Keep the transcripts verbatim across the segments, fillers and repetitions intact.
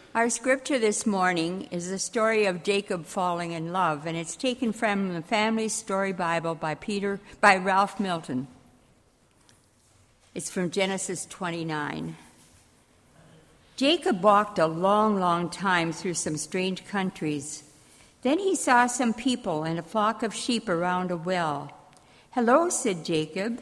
Our scripture this morning is the story of Jacob falling in love, and it's taken from the Family Story Bible by Peter by Ralph Milton. It's from Genesis twenty-nine. Jacob walked a long, long time through some strange countries. Then he saw some people and a flock of sheep around a well. "Hello," said Jacob.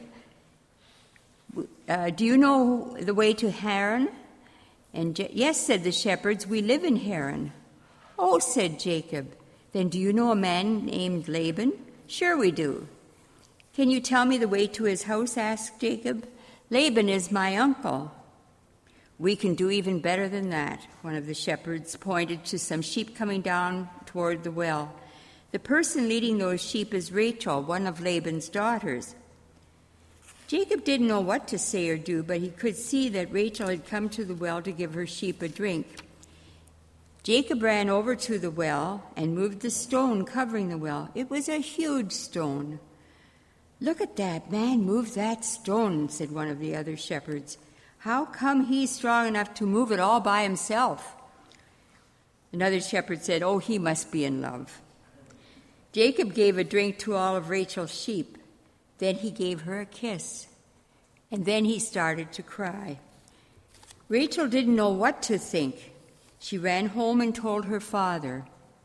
Uh, "do you know the way to Haran?" And Je- "Yes," said the shepherds, "we live in Haran." "Oh," said Jacob, "then do you know a man named Laban?" "Sure we do." "Can you tell me the way to his house?" asked Jacob. "Laban is my uncle." "We can do even better than that." One of the shepherds pointed to some sheep coming down toward the well. "The person leading those sheep is Rachel, one of Laban's daughters." Jacob didn't know what to say or do, but he could see that Rachel had come to the well to give her sheep a drink. Jacob ran over to the well and moved the stone covering the well. It was a huge stone. "Look at that man move that stone," said one of the other shepherds. "How come he's strong enough to move it all by himself?" Another shepherd said, "Oh, he must be in love." Jacob gave a drink to all of Rachel's sheep. Then he gave her a kiss, and then he started to cry. Rachel didn't know what to think. She ran home and told her father.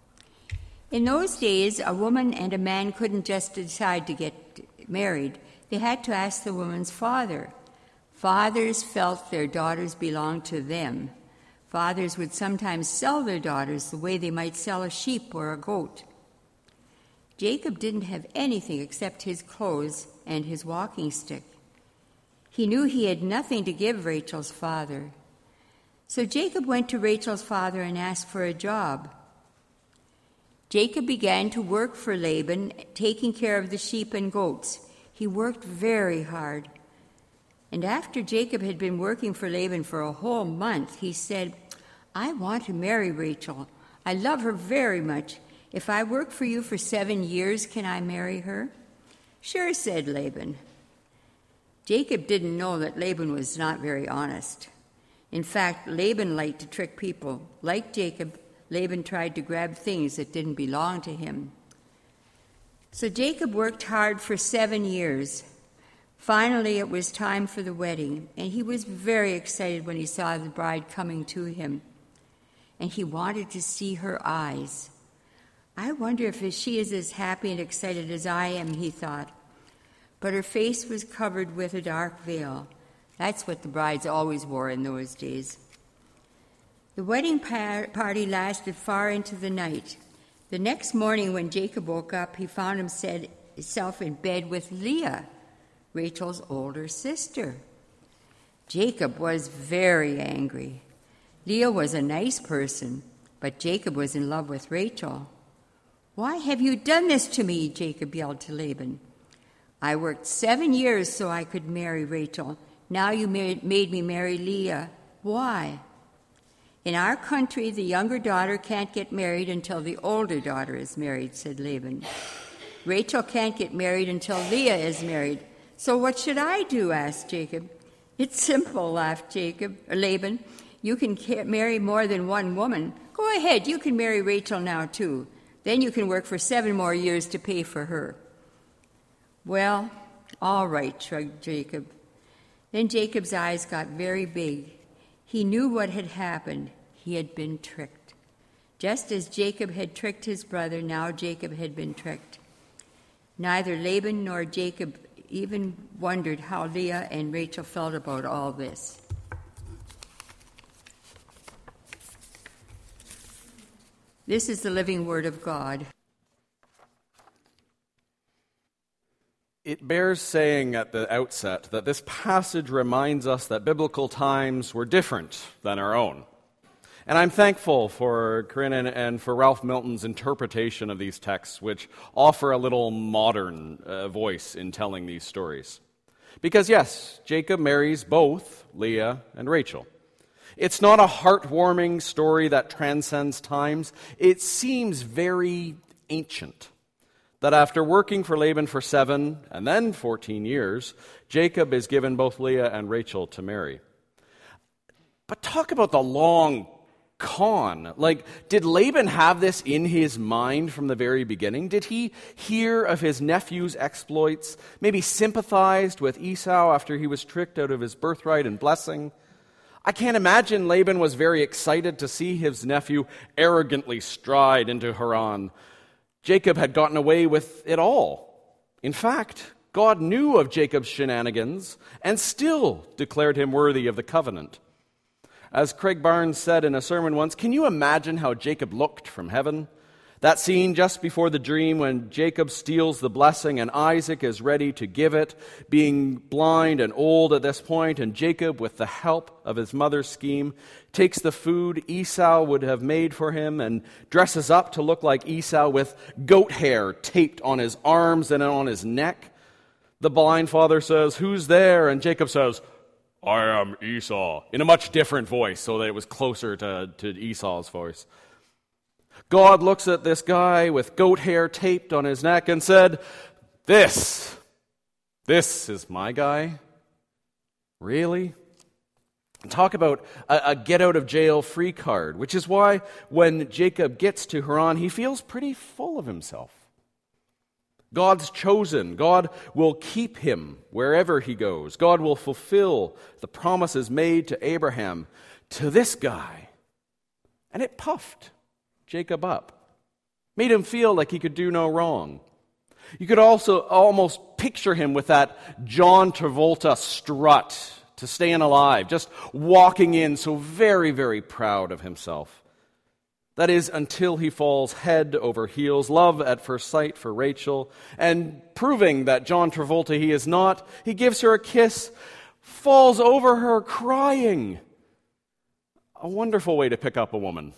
In those days, a woman and a man couldn't just decide to get married. They had to ask the woman's father. Fathers felt their daughters belonged to them. Fathers would sometimes sell their daughters the way they might sell a sheep or a goat. Jacob didn't have anything except his clothes and his walking stick. He knew he had nothing to give Rachel's father. So Jacob went to Rachel's father and asked for a job. Jacob began to work for Laban, taking care of the sheep and goats. He worked very hard. And after Jacob had been working for Laban for a whole month, he said, "I want to marry Rachel. I love her very much. If I work for you for seven years, can I marry her?" "Sure," said Laban. Jacob didn't know that Laban was not very honest. In fact, Laban liked to trick people. Like Jacob, Laban tried to grab things that didn't belong to him. So Jacob worked hard for seven years. Finally, it was time for the wedding, and he was very excited when he saw the bride coming to him. And he wanted to see her eyes. "I wonder if she is as happy and excited as I am," he thought. But her face was covered with a dark veil. That's what the brides always wore in those days. The wedding par- party lasted far into the night. The next morning when Jacob woke up, he found himself in bed with Leah, Rachel's older sister. Jacob was very angry. Leah was a nice person, but Jacob was in love with Rachel. "Why have you done this to me?" Jacob yelled to Laban. "I worked seven years so I could marry Rachel. Now you made me marry Leah. Why?" "In our country, the younger daughter can't get married until the older daughter is married," said Laban. "Rachel can't get married until Leah is married. So what should I do?" asked Jacob. "It's simple," laughed Jacob, or Laban. "You can marry more than one woman. Go ahead, you can marry Rachel now too. Then you can work for seven more years to pay for her." "Well, all right," shrugged Jacob. Then Jacob's eyes got very big. He knew what had happened. He had been tricked. Just as Jacob had tricked his brother, now Jacob had been tricked. Neither Laban nor Jacob even wondered how Leah and Rachel felt about all this. This is the living word of God. It bears saying at the outset that this passage reminds us that biblical times were different than our own. And I'm thankful for Corinne and for Ralph Milton's interpretation of these texts, which offer a little modern uh, voice in telling these stories. Because yes, Jacob marries both Leah and Rachel. It's not a heartwarming story that transcends times. It seems very ancient. That after working for Laban for seven and then fourteen years, Jacob is given both Leah and Rachel to marry. But talk about the long con. Like, did Laban have this in his mind from the very beginning? Did he hear of his nephew's exploits, maybe sympathized with Esau after he was tricked out of his birthright and blessing? I can't imagine Laban was very excited to see his nephew arrogantly stride into Haran. Jacob had gotten away with it all. In fact, God knew of Jacob's shenanigans and still declared him worthy of the covenant. As Craig Barnes said in a sermon once, can you imagine how Jacob looked from heaven? That scene just before the dream when Jacob steals the blessing and Isaac is ready to give it, being blind and old at this point, and Jacob, with the help of his mother's scheme, takes the food Esau would have made for him and dresses up to look like Esau with goat hair taped on his arms and on his neck. The blind father says, "Who's there?" And Jacob says, "I am Esau," in a much different voice so that it was closer to, to Esau's voice. God looks at this guy with goat hair taped on his neck and said, This, this is my guy? Really? Talk about a, a get-out-of-jail-free card, which is why when Jacob gets to Haran, he feels pretty full of himself. God's chosen. God will keep him wherever he goes. God will fulfill the promises made to Abraham, to this guy. And it puffed Jacob up, made him feel like he could do no wrong. You could also almost picture him with that John Travolta strut to staying alive, just walking in so very, very proud of himself. That is, until he falls head over heels, love at first sight for Rachel, and proving that John Travolta he is not, he gives her a kiss, falls over her crying. A wonderful way to pick up a woman.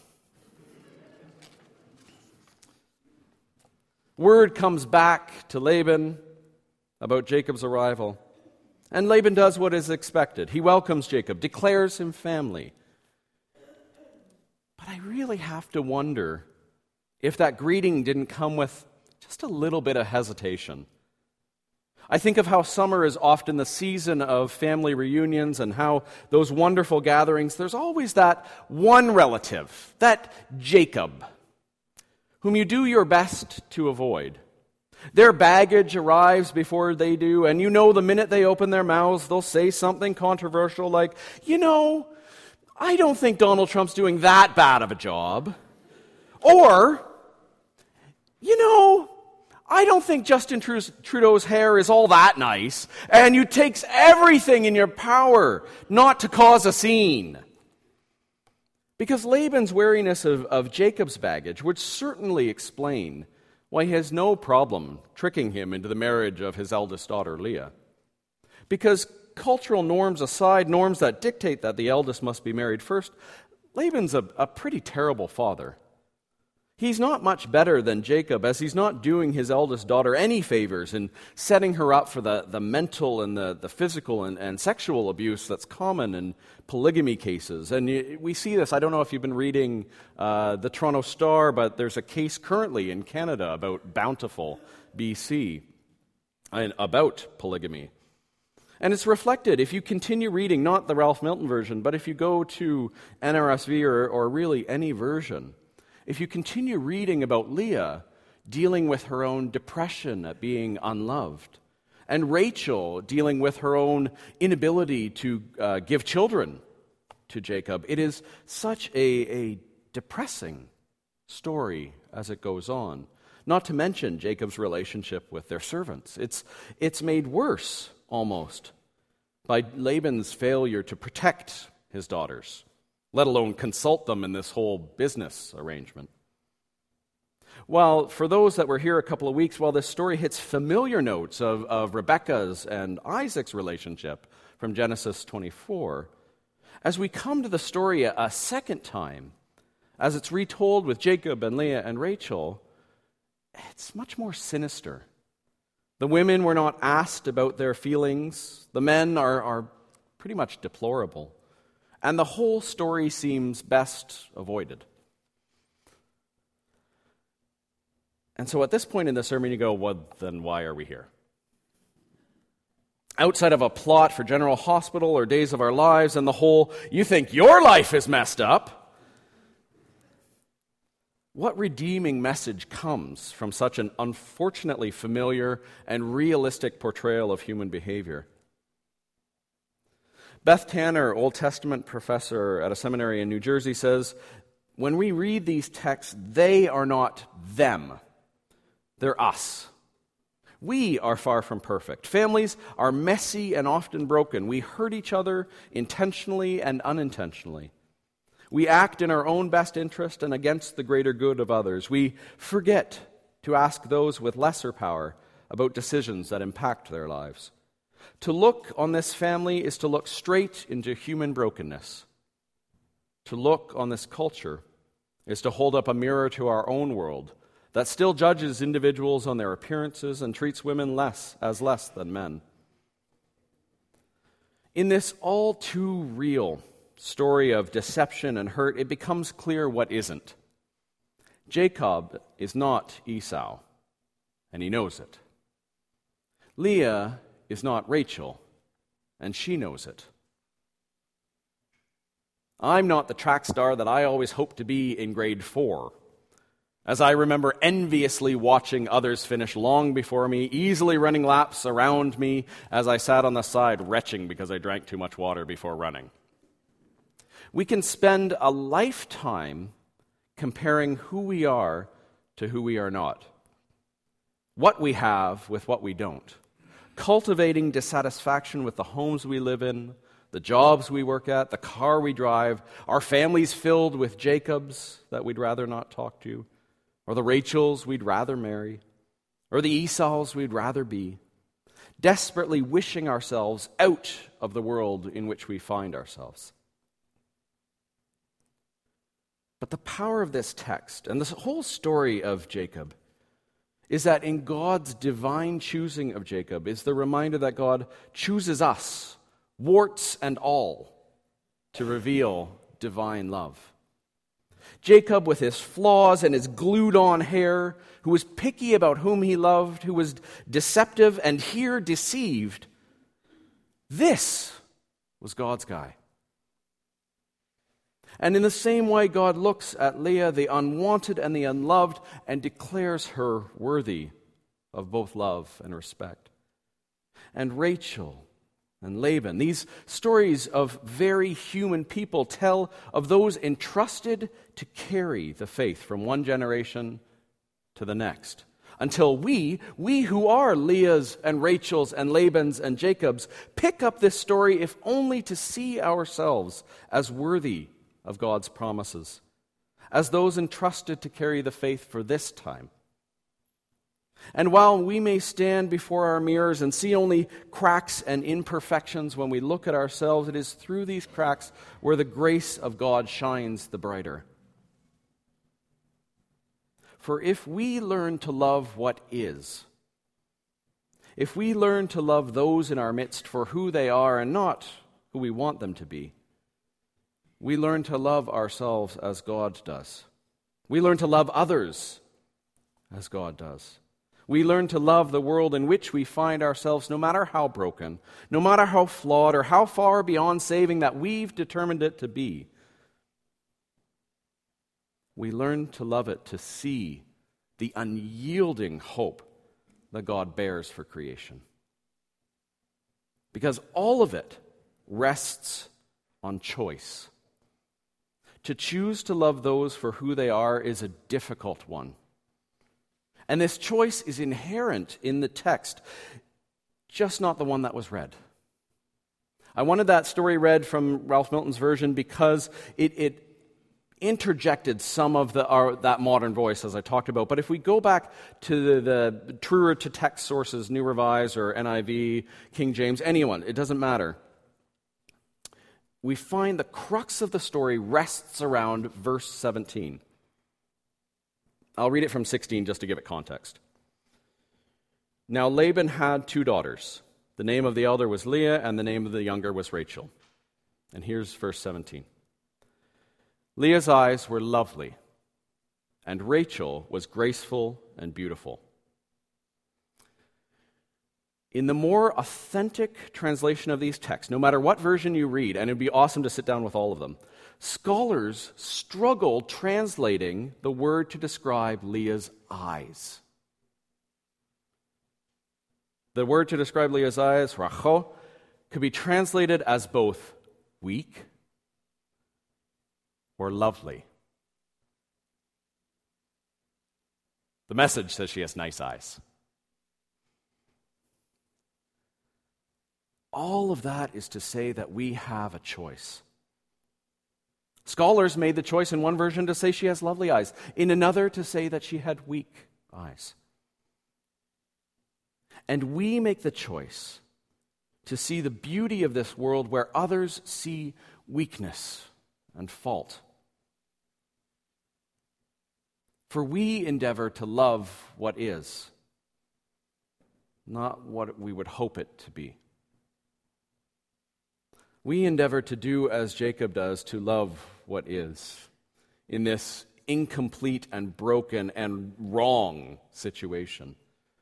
Word comes back to Laban about Jacob's arrival, and Laban does what is expected. He welcomes Jacob, declares him family. But I really have to wonder if that greeting didn't come with just a little bit of hesitation. I think of how summer is often the season of family reunions and how those wonderful gatherings, there's always that one relative, that Jacob, whom you do your best to avoid. Their baggage arrives before they do, and you know the minute they open their mouths, they'll say something controversial like, you know, I don't think Donald Trump's doing that bad of a job. Or, you know, I don't think Justin Trudeau's hair is all that nice, and you takes everything in your power not to cause a scene. Because Laban's wariness of, of Jacob's baggage would certainly explain why he has no problem tricking him into the marriage of his eldest daughter, Leah. Because cultural norms aside, norms that dictate that the eldest must be married first, Laban's a, a pretty terrible father. He's not much better than Jacob, as he's not doing his eldest daughter any favors in setting her up for the, the mental and the, the physical and, and sexual abuse that's common in polygamy cases. And you, we see this, I don't know if you've been reading uh, the Toronto Star, but there's a case currently in Canada about Bountiful, B C, and about polygamy. And it's reflected, if you continue reading, not the Ralph Milton version, but if you go to N R S V or, or really any version, if you continue reading about Leah dealing with her own depression at being unloved, and Rachel dealing with her own inability to uh, give children to Jacob, it is such a, a depressing story as it goes on. Not to mention Jacob's relationship with their servants. It's, it's made worse, almost, by Laban's failure to protect his daughters, let alone consult them in this whole business arrangement. Well, for those that were here a couple of weeks, while this story hits familiar notes of, of Rebekah's and Isaac's relationship from Genesis twenty-four, as we come to the story a, a second time, as it's retold with Jacob and Leah and Rachel, it's much more sinister. The women were not asked about their feelings. The men are, are pretty much deplorable. And the whole story seems best avoided. And so at this point in the sermon, you go, well, then why are we here? Outside of a plot for General Hospital or Days of Our Lives and the whole, you think your life is messed up, What redeeming message comes from such an unfortunately familiar and realistic portrayal of human behavior? Beth Tanner, Old Testament professor at a seminary in New Jersey, says, when we read these texts, they are not them. They're us. We are far from perfect. Families are messy and often broken. We hurt each other intentionally and unintentionally. We act in our own best interest and against the greater good of others. We forget to ask those with lesser power about decisions that impact their lives. To look on this family is to look straight into human brokenness. To look on this culture is to hold up a mirror to our own world that still judges individuals on their appearances and treats women less as less than men. In this all too real story of deception and hurt, it becomes clear what isn't. Jacob is not Esau, and he knows it. Leah is not Rachel, and she knows it. I'm not the track star that I always hoped to be in grade four, as I remember enviously watching others finish long before me, easily running laps around me as I sat on the side retching because I drank too much water before running. We can spend a lifetime comparing who we are to who we are not, what we have with what we don't, cultivating dissatisfaction with the homes we live in, the jobs we work at, the car we drive, our families filled with Jacobs that we'd rather not talk to, or the Rachels we'd rather marry, or the Esau's we'd rather be, desperately wishing ourselves out of the world in which we find ourselves. But the power of this text and this whole story of Jacob is that in God's divine choosing of Jacob is the reminder that God chooses us, warts and all, to reveal divine love. Jacob, with his flaws and his glued-on hair, who was picky about whom he loved, who was deceptive and here deceived, this was God's guy. And in the same way, God looks at Leah, the unwanted and the unloved, and declares her worthy of both love and respect. And Rachel and Laban, these stories of very human people, tell of those entrusted to carry the faith from one generation to the next. Until we, we who are Leah's and Rachel's and Laban's and Jacob's, pick up this story if only to see ourselves as worthy of God's promises, as those entrusted to carry the faith for this time. And while we may stand before our mirrors and see only cracks and imperfections when we look at ourselves, it is through these cracks where the grace of God shines the brighter. For if we learn to love what is, if we learn to love those in our midst for who they are and not who we want them to be, we learn to love ourselves as God does. We learn to love others as God does. We learn to love the world in which we find ourselves, no matter how broken, no matter how flawed, or how far beyond saving that we've determined it to be. We learn to love it, to see the unyielding hope that God bears for creation. Because all of it rests on choice. To choose to love those for who they are is a difficult one. And this choice is inherent in the text, just not the one that was read. I wanted that story read from Ralph Milton's version because it, it interjected some of the our, that modern voice, as I talked about. But if we go back to the, the truer to text sources, New Revised or N I V, King James, anyone, it doesn't matter. We find the crux of the story rests around verse seventeen. I'll read it from sixteen just to give it context. Now Laban had two daughters. The name of the elder was Leah, and the name of the younger was Rachel. And here's verse seventeen. Leah's eyes were lovely, and Rachel was graceful and beautiful. In the more authentic translation of these texts, no matter what version you read, and it'd be awesome to sit down with all of them, Scholars struggle translating the word to describe Leah's eyes. The word to describe Leah's eyes, racho, could be translated as both weak or lovely. The Message says she has nice eyes. All of that is to say that we have a choice. Scholars made the choice in one version to say she has lovely eyes, in another to say that she had weak eyes. And we make the choice to see the beauty of this world where others see weakness and fault. For we endeavor to love what is, not what we would hope it to be. We endeavor to do as Jacob does, to love what is in this incomplete and broken and wrong situation.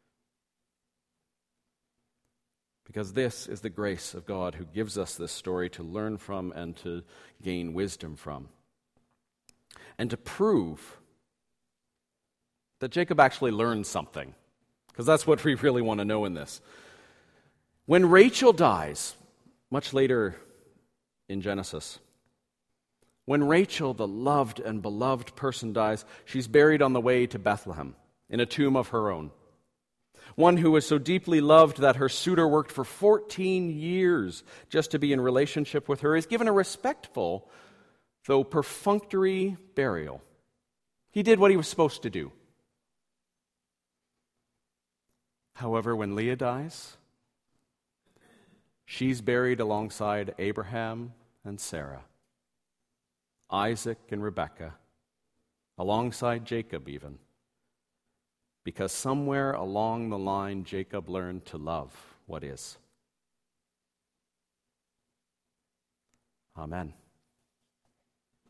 Because this is the grace of God who gives us this story to learn from and to gain wisdom from. And to prove that Jacob actually learned something. Because that's what we really want to know in this. When Rachel dies, much later in Genesis, when Rachel, the loved and beloved person, dies, she's buried on the way to Bethlehem in a tomb of her own. One who was so deeply loved that her suitor worked for fourteen years just to be in relationship with her is given a respectful, though perfunctory, burial. He did what he was supposed to do. However, when Leah dies, she's buried alongside Abraham and Sarah, Isaac and Rebekah, alongside Jacob even, because somewhere along the line Jacob learned to love what is. Amen.